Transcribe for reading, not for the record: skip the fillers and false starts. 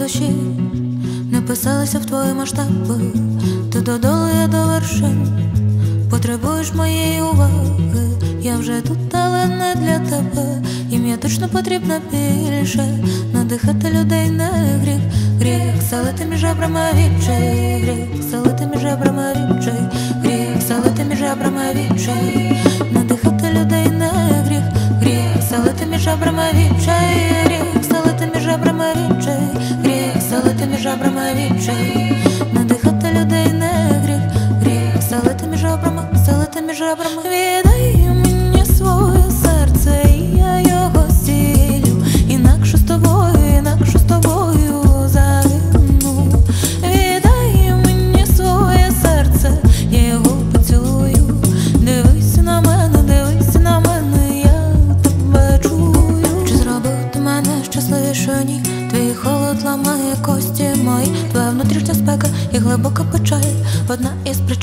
душі не писалися в твої масштаби. Ти додолу, я до вершин. Потребуєш моєї уваги. Я вже тут, але не для тебе. Їм я точно потрібна більше. Надихати людей не гріх. Гріх селити між ребрами відчай. Гріх селити між ребрами відчай. Гріх селити між ребрами відчай. Надихати людей не гріх. Гріх селити між ребрами відчай. Гріх селити між ребрами відчай. Гріх селити між ребрами відчай. Надихати людей не гріх. Гріх селити між ребрами, селити між ребрами. Віддай мені своє серце, і я його зцілю. Інакше з тобою загину. Віддай мені своє серце, я його поцілую. Дивися на мене, я тебе чую. Чи зробив ти мене щасливіше, ні? Твій холод ламає кості мої. Твоя внутрішня спека і глибока печаль одна із причин.